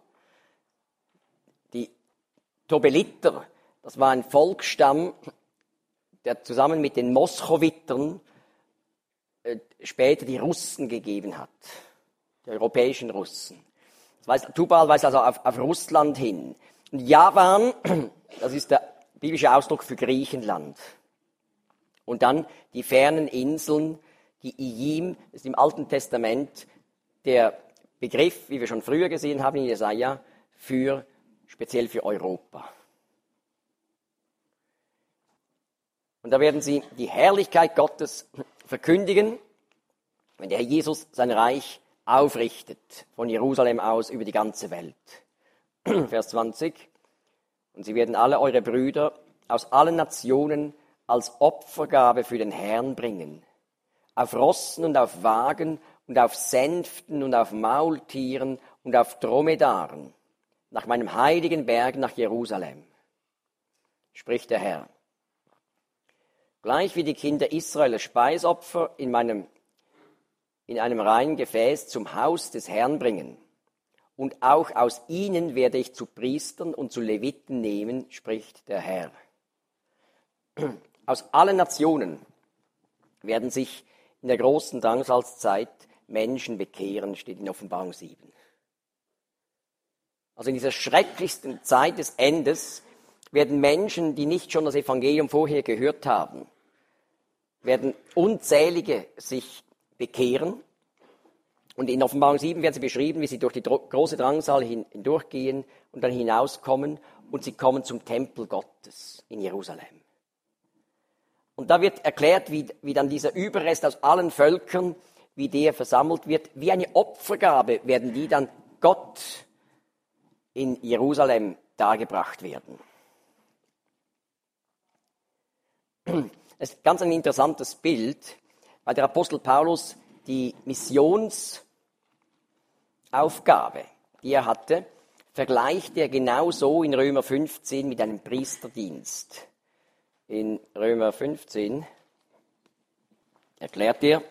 die Tobeliter, das war ein Volksstamm, der zusammen mit den Moschowitern äh, später die Russen gegeben hat, die europäischen Russen. Das weiß, Tubal weist also auf, auf Russland hin. Und Javan, das ist der biblische Ausdruck für Griechenland. Und dann die fernen Inseln, die Ijim, das ist im Alten Testament der Begriff, wie wir schon früher gesehen haben in Jesaja, für, speziell für Europa. Und da werden sie die Herrlichkeit Gottes verkündigen, wenn der Herr Jesus sein Reich aufrichtet, von Jerusalem aus über die ganze Welt. Vers zwanzig. Und sie werden alle eure Brüder aus allen Nationen als Opfergabe für den Herrn bringen, auf Rossen und auf Wagen und auf Sänften und auf Maultieren und auf Dromedaren, nach meinem heiligen Berg, nach Jerusalem, spricht der Herr. Gleich wie die Kinder Israel Speisopfer in, meinem, in einem reinen Gefäß zum Haus des Herrn bringen. Und auch aus ihnen werde ich zu Priestern und zu Leviten nehmen, spricht der Herr. Aus allen Nationen werden sich in der großen Drangsalzzeit Menschen bekehren, steht in Offenbarung sieben. Also in dieser schrecklichsten Zeit des Endes werden Menschen, die nicht schon das Evangelium vorher gehört haben, werden unzählige sich bekehren. Und in Offenbarung sieben werden sie beschrieben, wie sie durch die große Drangsal hindurchgehen und dann hinauskommen und sie kommen zum Tempel Gottes in Jerusalem. Und da wird erklärt, wie, wie dann dieser Überrest aus allen Völkern, wie der versammelt wird, wie eine Opfergabe werden die dann Gott in Jerusalem dargebracht werden. Es ist ganz ein interessantes Bild, weil der Apostel Paulus die Missionsaufgabe, die er hatte, vergleicht er genauso in Römer fünfzehn mit einem Priesterdienst. In Römer fünfzehn erklärt er,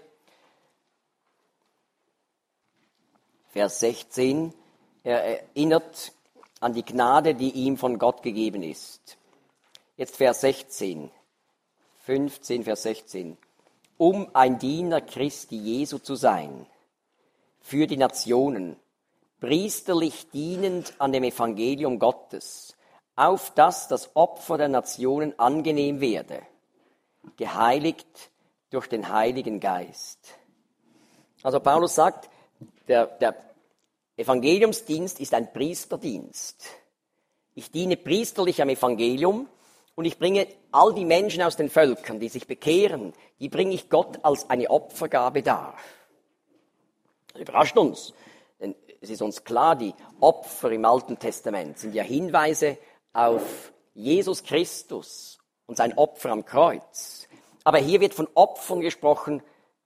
Vers sechzehn, er erinnert an die Gnade, die ihm von Gott gegeben ist. Jetzt Vers sechzehn, fünfzehn, Vers sechzehn. Um ein Diener Christi Jesu zu sein, für die Nationen, priesterlich dienend an dem Evangelium Gottes, auf dass das Opfer der Nationen angenehm werde, geheiligt durch den Heiligen Geist. Also Paulus sagt, der, der Evangeliumsdienst ist ein Priesterdienst. Ich diene priesterlich am Evangelium und ich bringe all die Menschen aus den Völkern, die sich bekehren, die bringe ich Gott als eine Opfergabe dar. Das überrascht uns, denn es ist uns klar, die Opfer im Alten Testament sind ja Hinweise auf Jesus Christus und sein Opfer am Kreuz. Aber hier wird von Opfern gesprochen,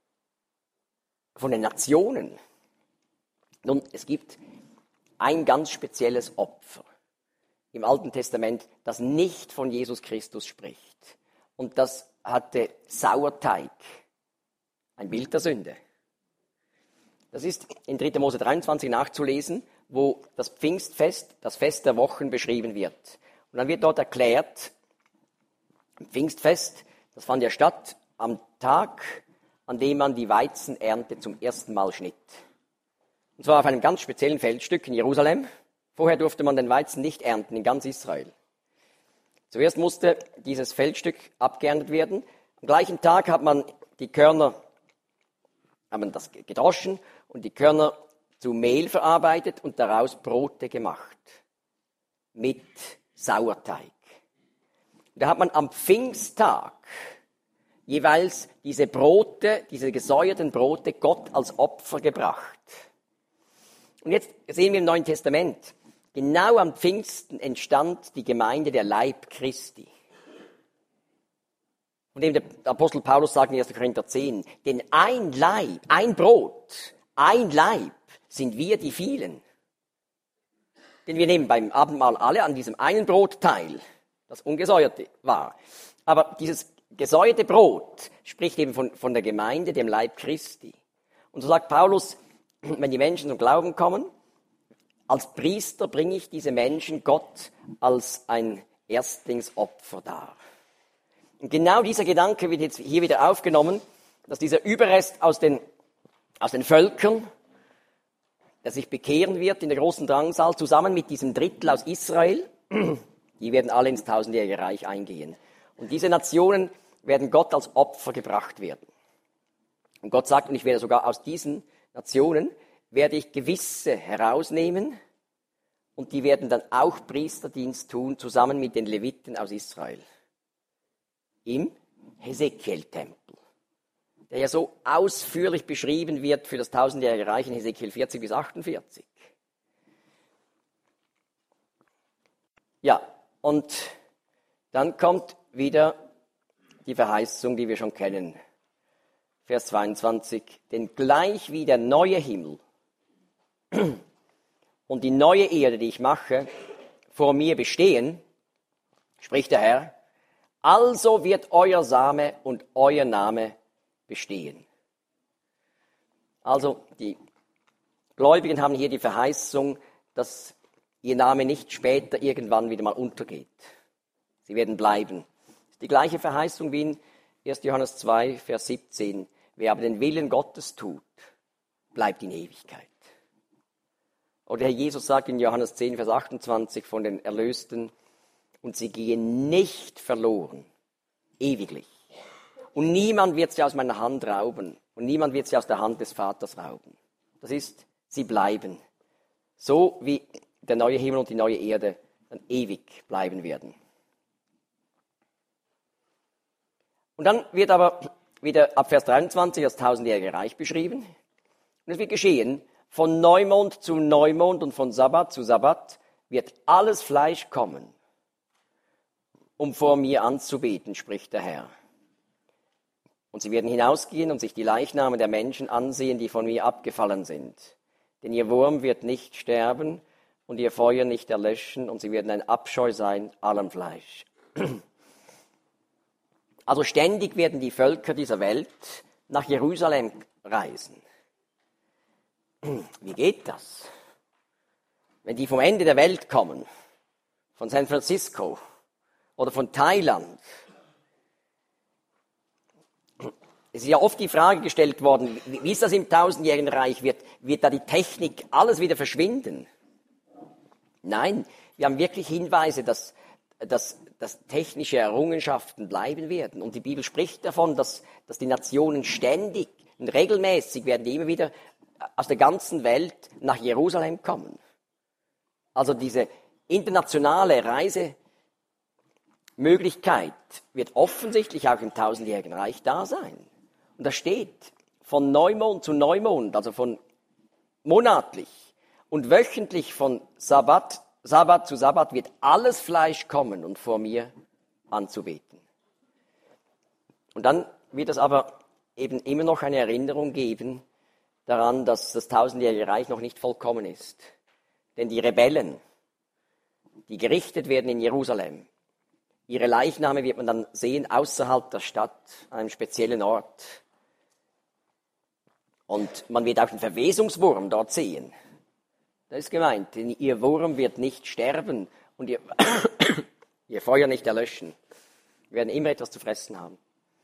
von den Nationen. Nun, es gibt ein ganz spezielles Opfer im Alten Testament, das nicht von Jesus Christus spricht. Und das hatte Sauerteig, ein Bild der Sünde. Das ist in dritter Mose dreiundzwanzig nachzulesen, wo das Pfingstfest, das Fest der Wochen beschrieben wird. Und dann wird dort erklärt, im Pfingstfest, das fand ja statt am Tag, an dem man die Weizenernte zum ersten Mal schnitt. Und zwar auf einem ganz speziellen Feldstück in Jerusalem. Vorher durfte man den Weizen nicht ernten in ganz Israel. Zuerst musste dieses Feldstück abgeerntet werden. Am gleichen Tag hat man die Körner, hat man das gedroschen und die Körner zu Mehl verarbeitet und daraus Brote gemacht. Mit Sauerteig. Und da hat man am Pfingsttag jeweils diese Brote, diese gesäuerten Brote Gott als Opfer gebracht. Und jetzt sehen wir im Neuen Testament, genau am Pfingsten entstand die Gemeinde, der Leib Christi. Von dem der Apostel Paulus sagt in erster Korinther zehn, denn ein Leib, ein Brot, ein Leib sind wir die vielen. Denn wir nehmen beim Abendmahl alle an diesem einen Brot teil, das ungesäuerte war. Aber dieses gesäuerte Brot spricht eben von, von der Gemeinde, dem Leib Christi. Und so sagt Paulus, wenn die Menschen zum Glauben kommen, als Priester bringe ich diese Menschen Gott als ein Erstlingsopfer dar. Und genau dieser Gedanke wird jetzt hier wieder aufgenommen, dass dieser Überrest aus den, aus den Völkern, der sich bekehren wird in der großen Drangsal, zusammen mit diesem Drittel aus Israel, die werden alle ins tausendjährige Reich eingehen. Und diese Nationen werden Gott als Opfer gebracht werden. Und Gott sagt, und ich werde sogar aus diesen Nationen, werde ich gewisse herausnehmen und die werden dann auch Priesterdienst tun, zusammen mit den Leviten aus Israel. Im Hesekiel-Tempel, der ja so ausführlich beschrieben wird für das tausendjährige Reich in Hesekiel vierzig bis achtundvierzig. Ja, und dann kommt wieder die Verheißung, die wir schon kennen. Vers zweiundzwanzig, denn gleich wie der neue Himmel und die neue Erde, die ich mache, vor mir bestehen, spricht der Herr, also wird euer Same und euer Name bestehen. Also die Gläubigen haben hier die Verheißung, dass ihr Name nicht später irgendwann wieder mal untergeht. Sie werden bleiben. Das ist die gleiche Verheißung wie in erster Johannes zwei, Vers siebzehn. Wer aber den Willen Gottes tut, bleibt in Ewigkeit. Oder Herr Jesus sagt in Johannes zehn, Vers achtundzwanzig von den Erlösten, und sie gehen nicht verloren, ewiglich. Und niemand wird sie aus meiner Hand rauben und niemand wird sie aus der Hand des Vaters rauben. Das ist, sie bleiben. So wie der neue Himmel und die neue Erde dann ewig bleiben werden. Und dann wird aber wieder ab Vers dreiundzwanzig das tausendjährige Reich beschrieben. Und es wird geschehen, von Neumond zu Neumond und von Sabbat zu Sabbat wird alles Fleisch kommen, um vor mir anzubeten, spricht der Herr. Und sie werden hinausgehen und sich die Leichname der Menschen ansehen, die von mir abgefallen sind. Denn ihr Wurm wird nicht sterben und ihr Feuer nicht erlöschen und sie werden ein Abscheu sein allem Fleisch. Also ständig werden die Völker dieser Welt nach Jerusalem reisen. Wie geht das? Wenn die vom Ende der Welt kommen, von San Francisco oder von Thailand. Es ist ja oft die Frage gestellt worden, wie ist das im tausendjährigen Reich? Wird, wird da die Technik alles wieder verschwinden? Nein, wir haben wirklich Hinweise, dass, dass, dass technische Errungenschaften bleiben werden. Und die Bibel spricht davon, dass, dass die Nationen ständig und regelmäßig werden die immer wieder aus der ganzen Welt nach Jerusalem kommen. Also diese internationale Reisemöglichkeit wird offensichtlich auch im tausendjährigen Reich da sein. Und da steht, von Neumond zu Neumond, also von monatlich und wöchentlich von Sabbat, Sabbat zu Sabbat wird alles Fleisch kommen und vor mir anzubeten. Und dann wird es aber eben immer noch eine Erinnerung geben daran, dass das tausendjährige Reich noch nicht vollkommen ist. Denn die Rebellen, die gerichtet werden in Jerusalem, ihre Leichname wird man dann sehen außerhalb der Stadt, an einem speziellen Ort. Und man wird auch den Verwesungswurm dort sehen. Das ist gemeint, denn ihr Wurm wird nicht sterben und ihr, ihr Feuer nicht erlöschen. Wir werden immer etwas zu fressen haben.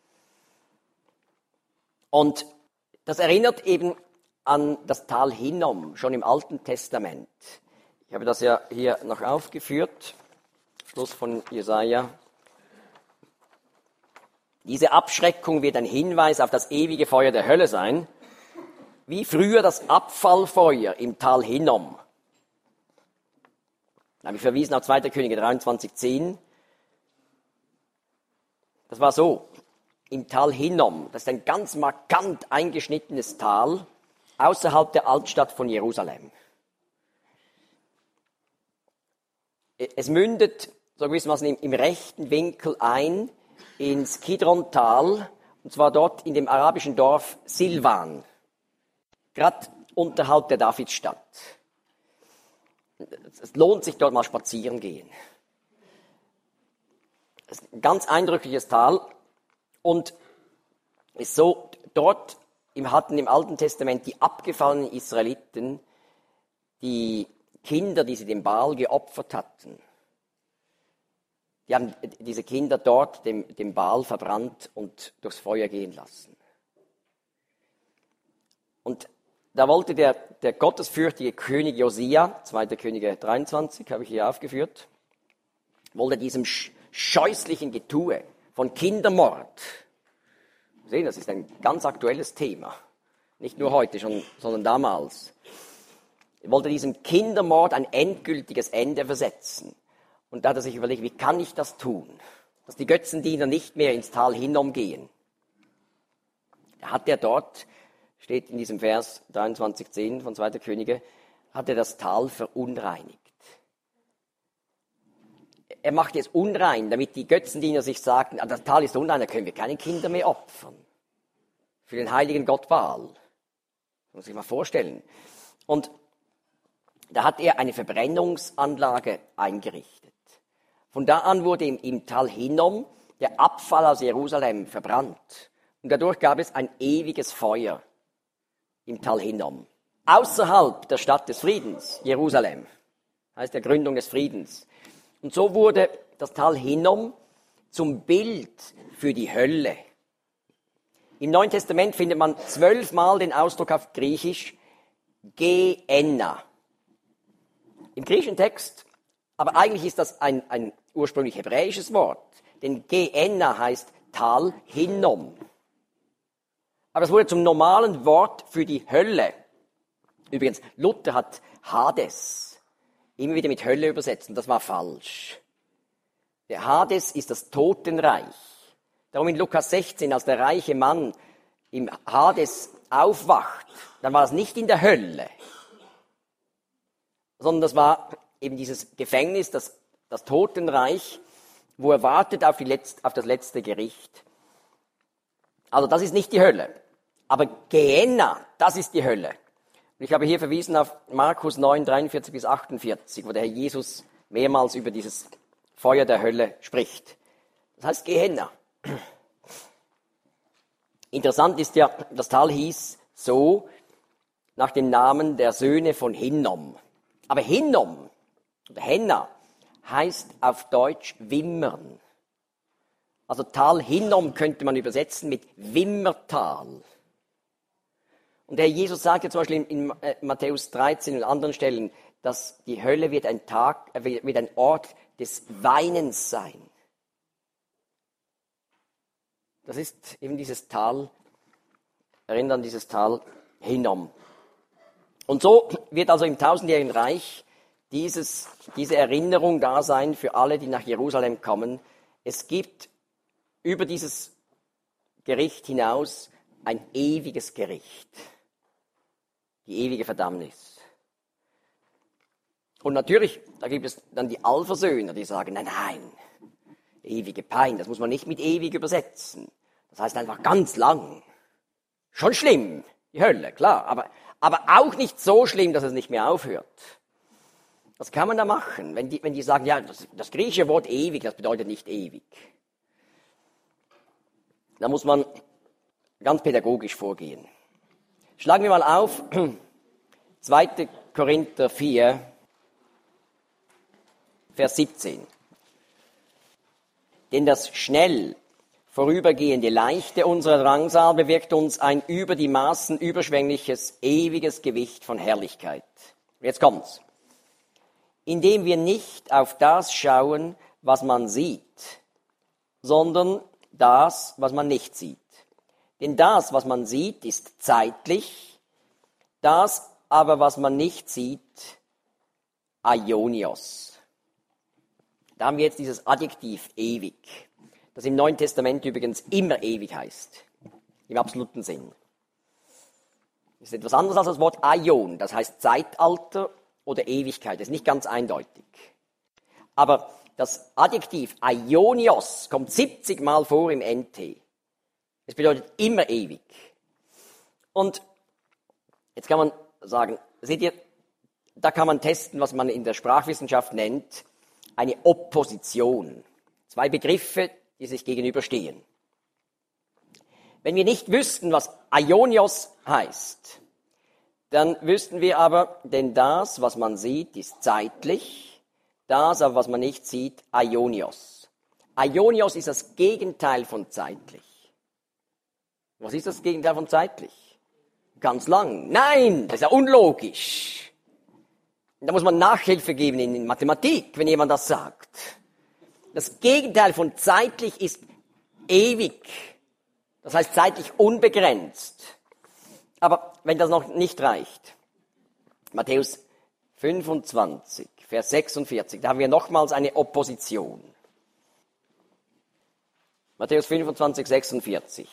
Und das erinnert eben an das Tal Hinnom, schon im Alten Testament. Ich habe das ja hier noch aufgeführt, Schluss von Jesaja. Diese Abschreckung wird ein Hinweis auf das ewige Feuer der Hölle sein, wie früher das Abfallfeuer im Tal Hinnom. Da habe ich verwiesen auf zweiter Könige dreiundzwanzig zehn. Das war so, im Tal Hinnom, das ist ein ganz markant eingeschnittenes Tal, außerhalb der Altstadt von Jerusalem. Es mündet, so gewissermaßen im, im rechten Winkel ein ins Kidron-Tal, und zwar dort in dem arabischen Dorf Silvan, gerade unterhalb der Davidstadt. Es lohnt sich dort mal spazieren gehen. Es ist ein ganz eindrückliches Tal und ist so, dort hatten im Alten Testament die abgefallenen Israeliten die Kinder, die sie dem Baal geopfert hatten. Die haben diese Kinder dort dem, dem Baal verbrannt und durchs Feuer gehen lassen. Und da wollte der, der gottesfürchtige König Josia, zweiter Könige dreiundzwanzig, habe ich hier aufgeführt, wollte diesem scheußlichen Getue von Kindermord, Sie sehen, das ist ein ganz aktuelles Thema, nicht nur heute, schon, sondern damals, er wollte diesem Kindermord ein endgültiges Ende versetzen. Und da hat er sich überlegt, wie kann ich das tun, dass die Götzendiener nicht mehr ins Tal Hinnom gehen. Da hat er dort, steht in diesem Vers dreiundzwanzig zehn von zweiter Könige, hat er das Tal verunreinigt. Er macht es unrein, damit die Götzendiener sich sagten, ah, das Tal ist unrein, da können wir keine Kinder mehr opfern. für den heiligen Gott Baal. Das muss man sich mal vorstellen. Und da hat er eine Verbrennungsanlage eingerichtet. Von da an wurde im, im Tal Hinnom der Abfall aus Jerusalem verbrannt. Und dadurch gab es ein ewiges Feuer im Tal Hinnom. Außerhalb der Stadt des Friedens, Jerusalem, heißt der Gründung des Friedens. Und so wurde das Tal Hinnom zum Bild für die Hölle. Im Neuen Testament findet man zwölfmal den Ausdruck auf Griechisch Gehenna. Im griechischen Text, aber eigentlich ist das ein, ein ursprünglich hebräisches Wort, denn Gehenna heißt Tal Hinnom. Aber es wurde zum normalen Wort für die Hölle. Übrigens, Luther hat Hades immer wieder mit Hölle übersetzt und das war falsch. Der Hades ist das Totenreich. Darum in Lukas sechzehn, als der reiche Mann im Hades aufwacht, dann war es nicht in der Hölle, sondern das war eben dieses Gefängnis, das, das Totenreich, wo er wartet auf, die Letz-, auf das letzte Gericht. Also das ist nicht die Hölle. Aber Gehenna, das ist die Hölle. Und ich habe hier verwiesen auf Markus neun, dreiundvierzig bis achtundvierzig, wo der Herr Jesus mehrmals über dieses Feuer der Hölle spricht. Das heißt Gehenna. Interessant ist ja, das Tal hieß so nach dem Namen der Söhne von Hinnom. Aber Hinnom oder Henna heißt auf Deutsch Wimmern. Also Tal Hinnom könnte man übersetzen mit Wimmertal. Und der Herr Jesus sagt ja zum Beispiel in, in äh, Matthäus dreizehn und anderen Stellen, dass die Hölle wird ein Tag, äh, wird ein Ort des Weinens sein. Das ist eben dieses Tal, erinnert an dieses Tal Hinnom. Und so wird also im tausendjährigen Reich dieses, diese Erinnerung da sein für alle, die nach Jerusalem kommen. Es gibt über dieses Gericht hinaus ein ewiges Gericht. Die ewige Verdammnis. Und natürlich, da gibt es dann die Allversöhner, die sagen, nein, nein, ewige Pein, das muss man nicht mit ewig übersetzen. Das heißt einfach ganz lang. Schon schlimm, die Hölle, klar, aber, aber auch nicht so schlimm, dass es nicht mehr aufhört. Was kann man da machen, wenn die, wenn die sagen, ja, das, das griechische Wort ewig, das bedeutet nicht ewig. Da muss man ganz pädagogisch vorgehen. Schlagen wir mal auf, zweiter Korinther vier, Vers siebzehn. Denn das schnell vorübergehende Leichte unserer Drangsal bewirkt uns ein über die Maßen überschwängliches, ewiges Gewicht von Herrlichkeit. Jetzt kommt's. Indem wir nicht auf das schauen, was man sieht, sondern das, was man nicht sieht. Denn das, was man sieht, ist zeitlich, das aber, was man nicht sieht, aionios. Da haben wir jetzt dieses Adjektiv ewig, das im Neuen Testament übrigens immer ewig heißt, im absoluten Sinn. Das ist etwas anderes als das Wort Aion, das heißt Zeitalter oder Ewigkeit, das ist nicht ganz eindeutig. Aber das Adjektiv aionios kommt siebzig Mal vor im N T. Es bedeutet immer ewig. Und jetzt kann man sagen, seht ihr, da kann man testen, was man in der Sprachwissenschaft nennt, eine Opposition. Zwei Begriffe, die sich gegenüberstehen. Wenn wir nicht wüssten, was aionios heißt, dann wüssten wir aber, denn das, was man sieht, ist zeitlich, das aber, was man nicht sieht, aionios. Aionios ist das Gegenteil von zeitlich. Was ist das Gegenteil von zeitlich? Ganz lang. Nein, das ist ja unlogisch. Da muss man Nachhilfe geben in Mathematik, wenn jemand das sagt. Das Gegenteil von zeitlich ist ewig. Das heißt zeitlich unbegrenzt. Aber wenn das noch nicht reicht, Matthäus fünfundzwanzig, Vers sechsundvierzig, da haben wir nochmals eine Opposition. Matthäus fünfundzwanzig, sechsundvierzig.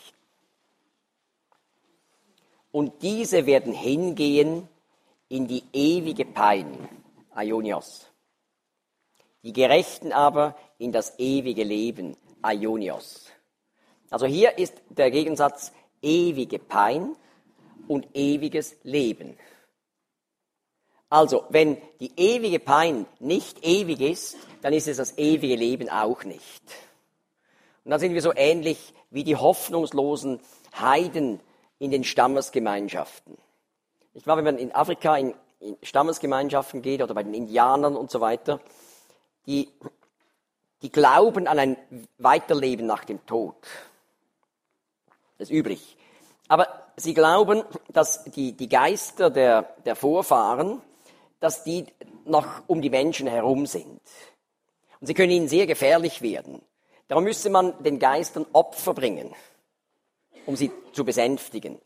Und diese werden hingehen in die ewige Pein, aionios. Die Gerechten aber in das ewige Leben, aionios. Also hier ist der Gegensatz ewige Pein und ewiges Leben. Also, wenn die ewige Pein nicht ewig ist, dann ist es das ewige Leben auch nicht. Und dann sind wir so ähnlich wie die hoffnungslosen Heiden in den Stammesgemeinschaften. Ich glaube, wenn man in Afrika in, in Stammesgemeinschaften geht oder bei den Indianern und so weiter, die, die glauben an ein Weiterleben nach dem Tod. Das ist üblich. Aber sie glauben, dass die, die Geister der, der Vorfahren, dass die noch um die Menschen herum sind. Und sie können ihnen sehr gefährlich werden. Darum müsste man den Geistern Opfer bringen, um sie zu besänftigen.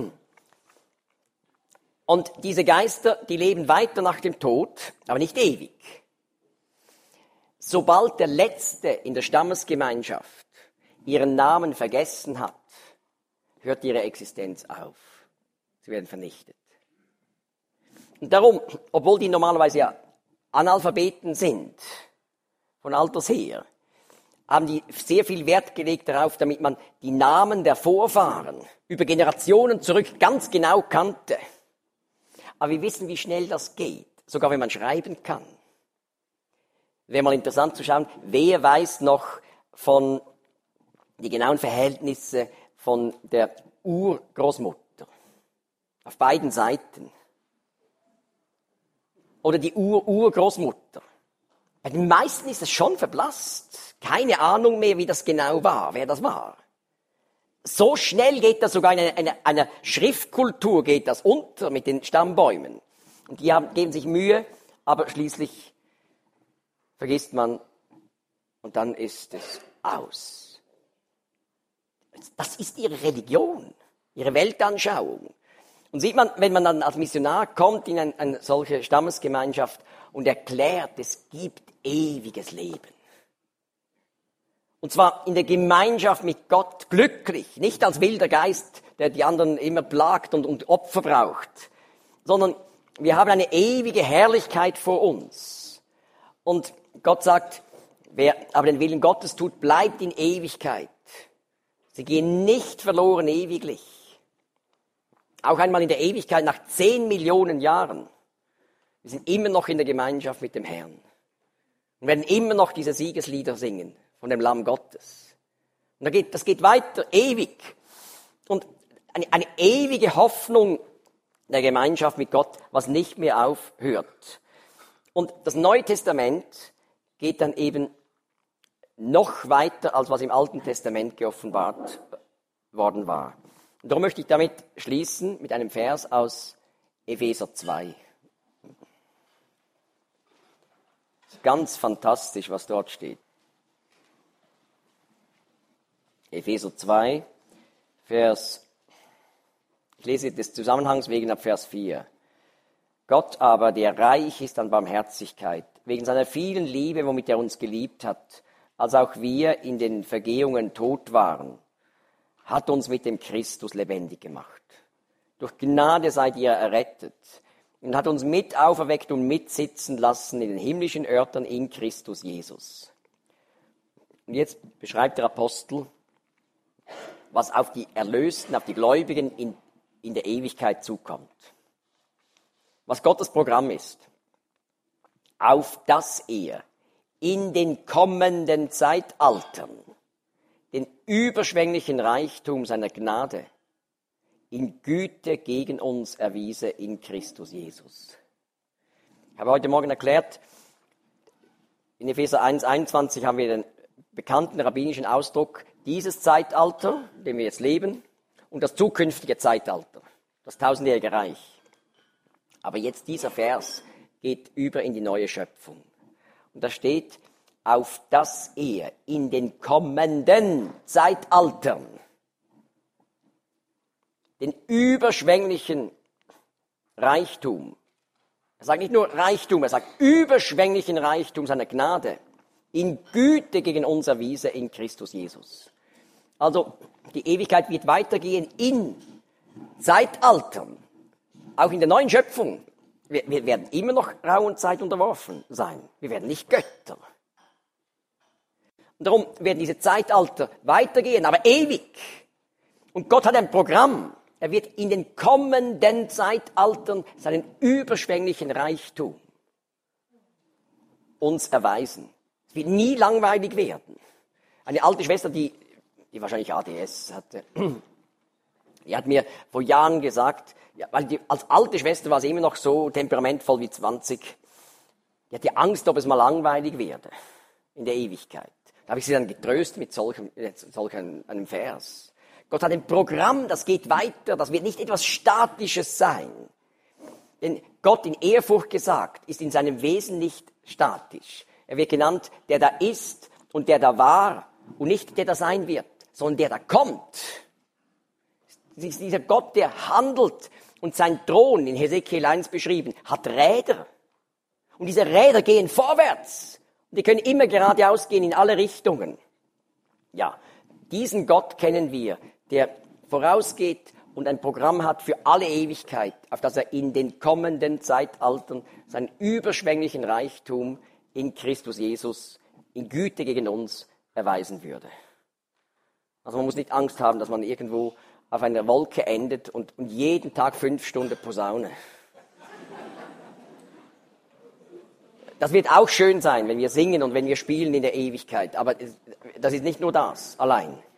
Und diese Geister, die leben weiter nach dem Tod, aber nicht ewig. Sobald der Letzte in der Stammesgemeinschaft ihren Namen vergessen hat, hört ihre Existenz auf. Sie werden vernichtet. Und darum, obwohl die normalerweise ja Analphabeten sind, von alters her, haben die sehr viel Wert gelegt darauf, damit man die Namen der Vorfahren über Generationen zurück ganz genau kannte. Aber wir wissen, wie schnell das geht, sogar wenn man schreiben kann. Wäre mal interessant zu schauen, wer weiß noch von die genauen Verhältnisse von der Urgroßmutter auf beiden Seiten. Oder die Ur-Urgroßmutter. Bei den meisten ist es schon verblasst. Keine Ahnung mehr, wie das genau war, wer das war. So schnell geht das sogar in einer eine, eine Schriftkultur geht das unter mit den Stammbäumen. Und die haben, geben sich Mühe, aber schließlich vergisst man und dann ist es aus. Das ist ihre Religion, ihre Weltanschauung. Und sieht man, wenn man dann als Missionar kommt in eine, eine solche Stammesgemeinschaft und erklärt, es gibt ewiges Leben. Und zwar in der Gemeinschaft mit Gott glücklich, nicht als wilder Geist, der die anderen immer plagt und, und Opfer braucht, sondern wir haben eine ewige Herrlichkeit vor uns. Und Gott sagt, wer aber den Willen Gottes tut, bleibt in Ewigkeit. Sie gehen nicht verloren ewiglich. Auch einmal in der Ewigkeit, nach zehn Millionen Jahren. Wir sind immer noch in der Gemeinschaft mit dem Herrn. Und werden immer noch diese Siegeslieder singen von dem Lamm Gottes. Und das geht, das geht weiter, ewig. Und eine, eine ewige Hoffnung der Gemeinschaft mit Gott, was nicht mehr aufhört. Und das Neue Testament geht dann eben noch weiter, als was im Alten Testament geoffenbart worden war. Und darum möchte ich damit schließen mit einem Vers aus Epheser zwei. Ganz fantastisch, was dort steht. Epheser zwei, Vers, ich lese des Zusammenhangs wegen ab Vers vier. Gott aber, der reich ist an Barmherzigkeit, wegen seiner vielen Liebe, womit er uns geliebt hat, als auch wir in den Vergehungen tot waren, hat uns mit dem Christus lebendig gemacht. Durch Gnade seid ihr errettet und hat uns mit auferweckt und mitsitzen lassen in den himmlischen Örtern in Christus Jesus. Und jetzt beschreibt der Apostel, was auf die Erlösten, auf die Gläubigen in, in der Ewigkeit zukommt. Was Gottes Programm ist. Auf dass er in den kommenden Zeitaltern den überschwänglichen Reichtum seiner Gnade in Güte gegen uns erwiese in Christus Jesus. Ich habe heute Morgen erklärt, in Epheser eins einundzwanzig haben wir den bekannten rabbinischen Ausdruck, dieses Zeitalter, in dem wir jetzt leben, und das zukünftige Zeitalter, das tausendjährige Reich. Aber jetzt dieser Vers geht über in die neue Schöpfung. Und da steht, auf dass er in den kommenden Zeitaltern den überschwänglichen Reichtum, er sagt nicht nur Reichtum, er sagt überschwänglichen Reichtum seiner Gnade in Güte gegen uns erwiese in Christus Jesus. Also die Ewigkeit wird weitergehen in Zeitaltern, auch in der neuen Schöpfung. Wir, wir werden immer noch Raum und Zeit unterworfen sein. Wir werden nicht Götter. Und darum werden diese Zeitalter weitergehen, aber ewig. Und Gott hat ein Programm. Er wird in den kommenden Zeitaltern seinen überschwänglichen Reichtum uns erweisen. Es wird nie langweilig werden. Eine alte Schwester, die, die wahrscheinlich A D S hatte, die hat mir vor Jahren gesagt, ja, weil die, als alte Schwester war sie immer noch so temperamentvoll wie zwanzig. Die hatte Angst, ob es mal langweilig werde in der Ewigkeit. Da habe ich sie dann getröstet mit solchem, mit solchem einem Vers. Gott hat ein Programm, das geht weiter, das wird nicht etwas Statisches sein. Denn Gott, in Ehrfurcht gesagt, ist in seinem Wesen nicht statisch. Er wird genannt, der da ist und der da war und nicht der da sein wird, sondern der da kommt. Es ist dieser Gott, der handelt und sein Thron, in Hesekiel eins beschrieben, hat Räder. Und diese Räder gehen vorwärts. Und die können immer geradeaus gehen in alle Richtungen. Ja, diesen Gott kennen wir, der vorausgeht und ein Programm hat für alle Ewigkeit, auf das er in den kommenden Zeitaltern seinen überschwänglichen Reichtum in Christus Jesus in Güte gegen uns erweisen würde. Also man muss nicht Angst haben, dass man irgendwo auf einer Wolke endet und, und jeden Tag fünf Stunden Posaune. Das wird auch schön sein, wenn wir singen und wenn wir spielen in der Ewigkeit. Aber das ist nicht nur das allein.